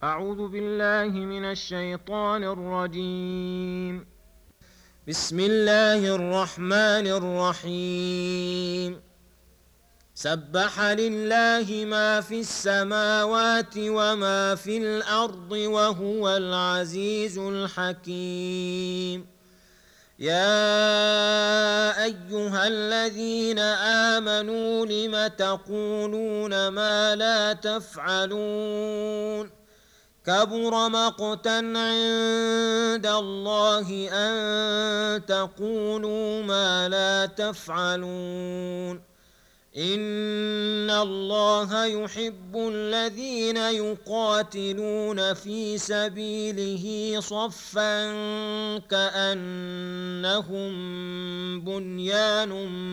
أعوذ بالله من الشيطان الرجيم. بسم الله الرحمن الرحيم. سبح لله ما في السماوات وما في الأرض وهو العزيز الحكيم. يا أيها الذين آمنوا لم تقولون ما لا تفعلون؟ كبر مقتا عند الله أن تقولوا ما لا تفعلون. إن الله يحب الذين يقاتلون في سبيله صفا كأنهم بنيان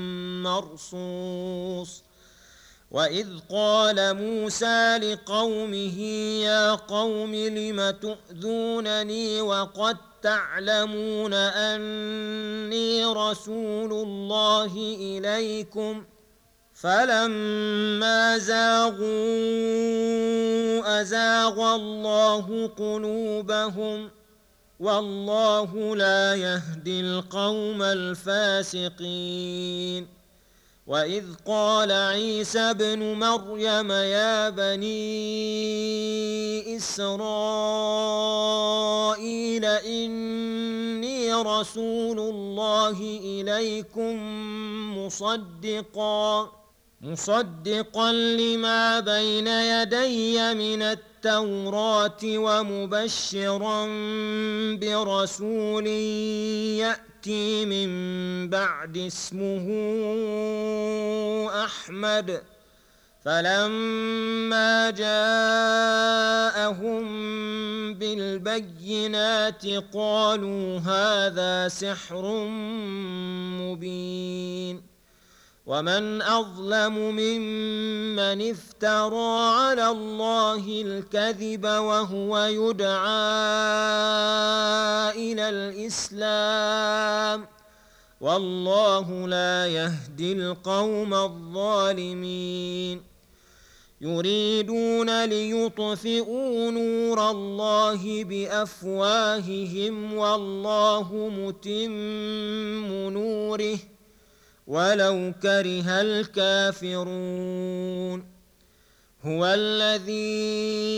مرصوص. وإذ قال موسى لقومه يا قوم لم تؤذونني وقد تعلمون أني رسول الله إليكم؟ فلما زاغوا أزاغ الله قلوبهم والله لا يهدي القوم الفاسقين. وإذ قال عيسى ابن مريم يا بني إسرائيل إني رسول الله إليكم مصدقا لما بين يدي من التوراة ومبشرا برسول يأتي من بعد اسمه أحمد. فلما جاءهم بالبينات قالوا هذا سحر مبين. ومن أظلم ممن افترى على الله الكذب وهو يدعى إلى الإسلام والله لا يهدي القوم الظالمين. يريدون ليطفئوا نور الله بأفواههم والله متم نوره ولو كره الكافرون. هو الذي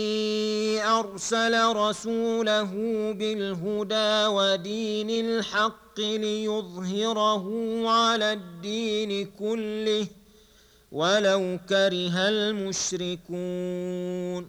أرسل رسوله بالهدى ودين الحق ليظهره على الدين كله ولو كره المشركون.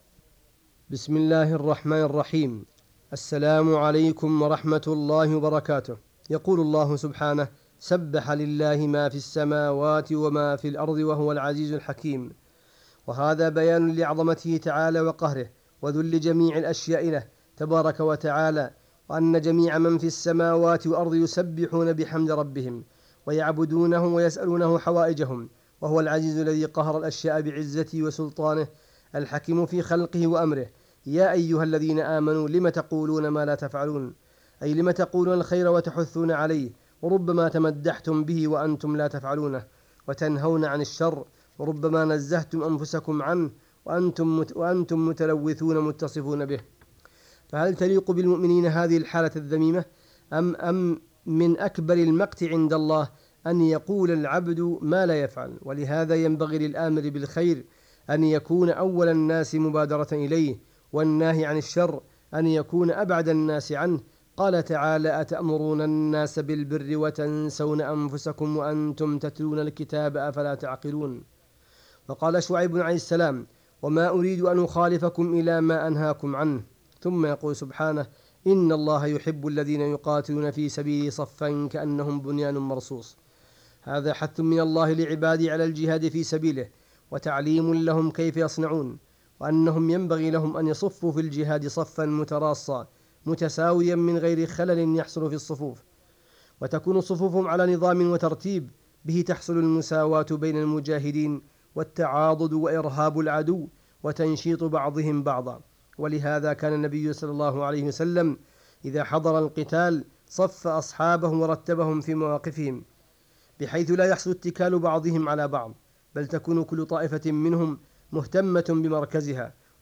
بسم الله الرحمن الرحيم. السلام عليكم ورحمة الله وبركاته. يقول الله سبحانه: سبح لله ما في السماوات وما في الأرض وهو العزيز الحكيم. وهذا بيان لعظمته تعالى وقهره وذل جميع الأشياء له تبارك وتعالى، وأن جميع من في السماوات والأرض يسبحون بحمد ربهم ويعبدونه ويسألونه حوائجهم، وهو العزيز الذي قهر الأشياء بعزته وسلطانه، الحكيم في خلقه وأمره. يا أيها الذين آمنوا لم تقولون ما لا تفعلون، أي لم تقولون الخير وتحثون عليه، وربما تمدحتم به وأنتم لا تفعلونه، وتنهون عن الشر، وربما نزهتم أنفسكم عنه وأنتم متلوثون متصفون به. فهل تليق بالمؤمنين هذه الحالة الذميمة؟ أم من أكبر المقت عند الله أن يقول العبد ما لا يفعل؟ ولهذا ينبغي للآمر بالخير أن يكون أول الناس مبادرة إليه، والناهي عن الشر أن يكون أبعد الناس عنه. قال تعالى: أتأمرون الناس بالبر وتنسون أنفسكم وأنتم تتلون الكتاب أفلا تعقلون. وقال شعيب عليه السلام: وما أريد أن أخالفكم إلى ما أنهاكم عنه. ثم يقول سبحانه: إن الله يحب الذين يقاتلون في سبيله صفا كأنهم بنيان مرصوص. هذا حث من الله لعباده على الجهاد في سبيله، وتعليم لهم كيف يصنعون، وأنهم ينبغي لهم أن يصفوا في الجهاد صفا متراصا متساويا من غير خلل يحصل في الصفوف، وتكون صفوفهم على نظام وترتيب به تحصل المساواة بين المجاهدين والتعاضد وإرهاب العدو وتنشيط بعضهم بعضا. ولهذا كان النبي صلى الله عليه وسلم إذا حضر القتال صف أصحابه ورتبهم في مواقفهم، بحيث لا يحصل اتكال بعضهم على بعض، بل تكون كل طائفة منهم مهتمة بمركزها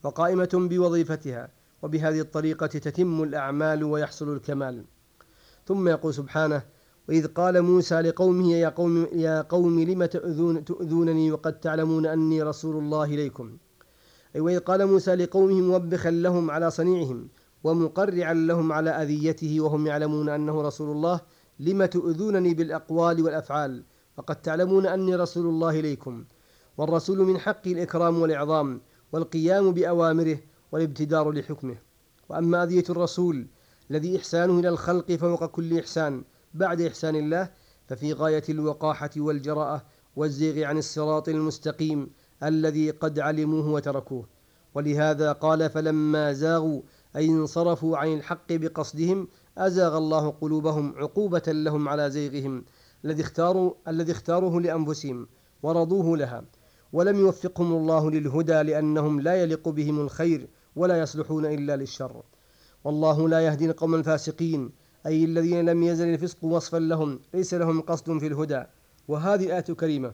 وقائمة بوظيفتها، وبهذه الطريقة تتم الأعمال ويحصل الكمال. ثم يقول سبحانه: وإذ قال موسى لقومه يا قوم لم تؤذونني وقد تعلمون أني رسول الله إليكم. أي وإذ قال موسى لقومه موبخا لهم على صنيعهم ومقرعا لهم على أذيته وهم يعلمون أنه رسول الله: لم تؤذونني بالأقوال والأفعال وقد تعلمون أني رسول الله إليكم. والرسول من حقه الإكرام والإعظام والقيام بأوامره والابتدار لحكمه. وأما أذية الرسول الذي إحسانه إلى الخلق فوق كل إحسان بعد إحسان الله، ففي غاية الوقاحة والجراءة والزيغ عن الصراط المستقيم الذي قد علموه وتركوه. ولهذا قال: فلما زاغوا أي انصرفوا عن الحق بقصدهم أزاغ الله قلوبهم عقوبة لهم على زيغهم الذي اختاروه لأنفسهم ورضوه لها، ولم يوفقهم الله للهدى لأنهم لا يليق بهم الخير ولا يصلحون إلا للشر. والله لا يهدي القوم الفاسقين، أي الذين لم يزل الفسق وصفا لهم ليس لهم قصد في الهدى. وهذه الآية الكريمة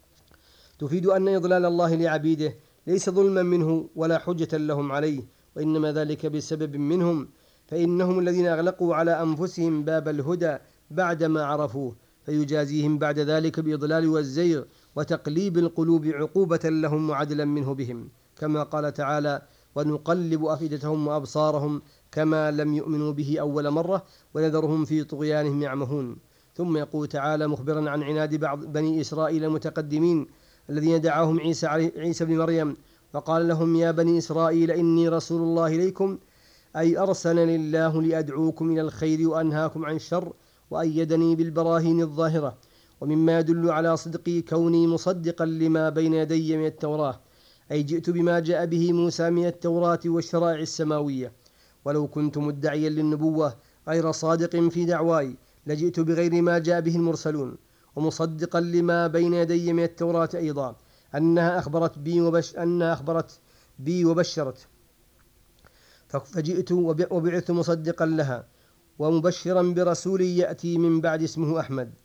تفيد أن إضلال الله لعبيده ليس ظلما منه ولا حجة لهم عليه، وإنما ذلك بسبب منهم، فإنهم الذين أغلقوا على أنفسهم باب الهدى بعدما عرفوه، فيجازيهم بعد ذلك بإضلال والزيغ وتقليب القلوب عقوبة لهم وعدلا منه بهم، كما قال تعالى: ونقلب أفئدتهم وأبصارهم كما لم يؤمنوا به أول مرة ونذرهم في طغيانهم يعمهون. ثم يقول تعالى مخبرا عن عناد بعض بني إسرائيل المتقدمين الذين دعاهم عيسى بن مريم وقال لهم: يا بني إسرائيل إني رسول الله إليكم، أي أرسلني الله لأدعوكم إلى الخير وأنهاكم عن الشر، وأيدني بالبراهين الظاهرة. ومما يدل على صدقي كوني مصدقا لما بين يدي من التوراة، أي جئت بما جاء به موسى من التوراة والشرائع السماوية. ولو كنت مدعيا للنبوة غير صادق في دعواي لجئت بغير ما جاء به المرسلون، ومصدقا لما بين يدي من التوراة أيضا أنها أخبرت بي وبشرت، فجئت وبعثت مصدقا لها ومبشرا برسول يأتي من بعد اسمه أحمد،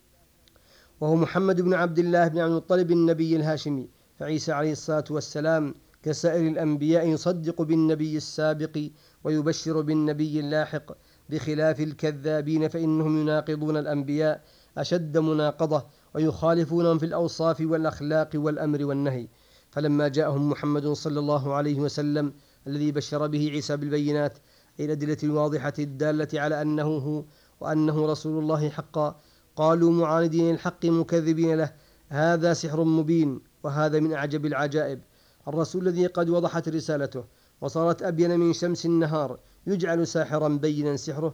وهو محمد بن عبد الله بن عبد المطلب النبي الهاشمي. فعيسى عليه الصلاة والسلام كسائر الأنبياء يصدق بالنبي السابق ويبشر بالنبي اللاحق، بخلاف الكذابين فإنهم يناقضون الأنبياء أشد مناقضة ويخالفونهم في الأوصاف والأخلاق والأمر والنهي. فلما جاءهم محمد صلى الله عليه وسلم الذي بشر به عيسى بالبينات، أي الأدلة الواضحة الدالة على أنه هو وأنه رسول الله حقا، قالوا معاندين الحق مكذبين له: هذا سحر مبين. وهذا من أعجب العجائب، الرسول الذي قد وضحت رسالته وصارت أبين من شمس النهار يجعل ساحرا بينا سحره،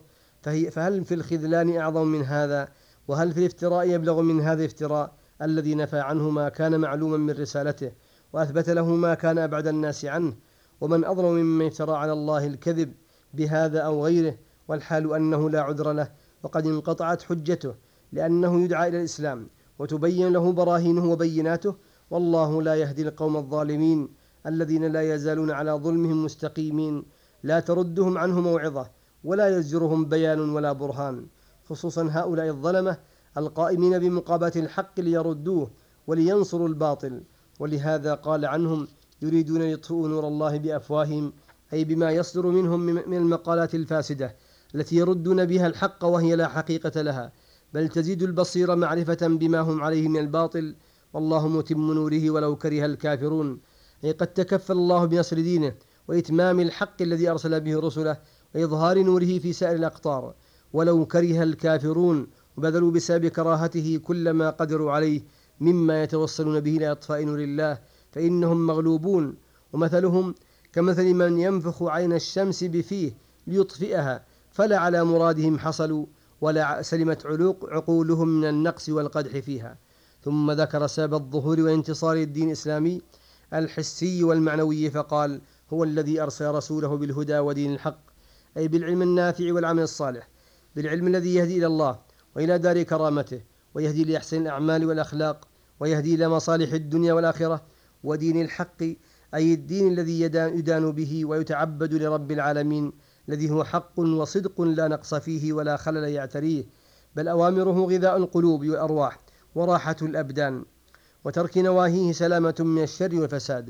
فهل في الخذلان أعظم من هذا؟ وهل في الافتراء يبلغ من هذا الافتراء الذي نفى عنه ما كان معلوما من رسالته وأثبت له ما كان أبعد الناس عنه؟ ومن أظلم ممن افترى على الله الكذب بهذا أو غيره، والحال أنه لا عذر له وقد انقطعت حجته، لأنه يدعى إلى الإسلام وتبين له براهينه وبيناته. والله لا يهدي القوم الظالمين الذين لا يزالون على ظلمهم مستقيمين، لا تردهم عنه موعظة ولا يزجرهم بيان ولا برهان، خصوصا هؤلاء الظلمة القائمين بمقابلة الحق ليردوه ولينصروا الباطل. ولهذا قال عنهم: يريدون ليطفئوا نور الله بأفواههم، أي بما يصدر منهم من المقالات الفاسدة التي يردون بها الحق وهي لا حقيقة لها، بل تزيد البصير معرفة بما هم عليه من الباطل. والله متم نوره ولو كره الكافرون، أي قد تكفل الله بنصر دينه وإتمام الحق الذي أرسل به رسله وإظهار نوره في سائر الأقطار، ولو كره الكافرون وبذلوا بسبب كراهته كل ما قدروا عليه مما يتوصلون به إلى إطفاء نور الله، فإنهم مغلوبون. ومثلهم كمثل من ينفخ عين الشمس بفيه ليطفئها، فلا على مرادهم حصلوا ولا سلمت عقولهم من النقص والقدح فيها. ثم ذكر سبب الظهور وانتصار الدين الإسلامي الحسي والمعنوي، فقال: هو الذي أرسل رسوله بالهدى ودين الحق، أي بالعلم النافع والعمل الصالح، بالعلم الذي يهدي إلى الله وإلى دار كرامته، ويهدي لأحسن الأعمال والأخلاق، ويهدي إلى مصالح الدنيا والآخرة، ودين الحق أي الدين الذي يدان به ويتعبد لرب العالمين، الذي هو حق وصدق لا نقص فيه ولا خلل يعتريه، بل أوامره غذاء القلوب والأرواح وراحة الأبدان، وترك نواهيه سلامة من الشر والفساد.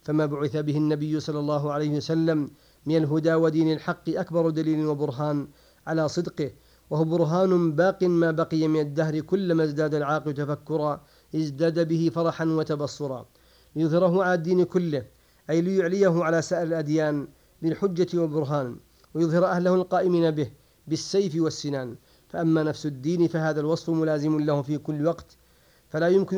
فما بعث به النبي صلى الله عليه وسلم من الهدى ودين الحق أكبر دليل وبرهان على صدقه، وهو برهان باق ما بقي من الدهر، كلما ازداد العاقل تفكرا ازداد به فرحا وتبصرا، ليظهره على الدين كله، أي ليعليه على سائر الأديان بالحجة والبرهان، ويظهر أهله القائمين به بالسيف والسنان. فأما نفس الدين فهذا الوصف ملازم له في كل وقت، فلا يمكن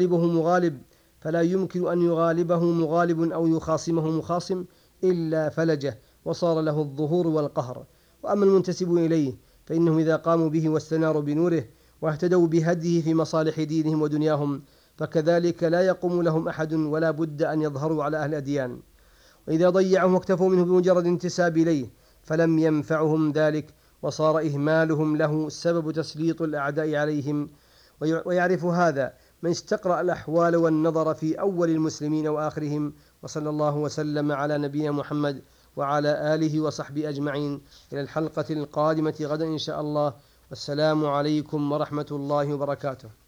أن يغالبه مغالب أو يخاصمه مخاصم إلا فلجه وصار له الظهور والقهر. وأما المنتسب إليه فإنهم إذا قاموا به واستناروا بنوره واهتدوا بهديه في مصالح دينهم ودنياهم فكذلك لا يقوم لهم أحد، ولا بد أن يظهروا على أهل الأديان. وإذا ضيعهم واكتفوا منه بمجرد انتساب إليه فلم ينفعهم ذلك، وصار إهمالهم له سبب تسليط الأعداء عليهم. ويعرف هذا من استقرأ الأحوال والنظر في أول المسلمين وآخرهم. وصلى الله وسلم على نبينا محمد وعلى آله وصحبه أجمعين. إلى الحلقة القادمة غدا إن شاء الله، والسلام عليكم ورحمة الله وبركاته.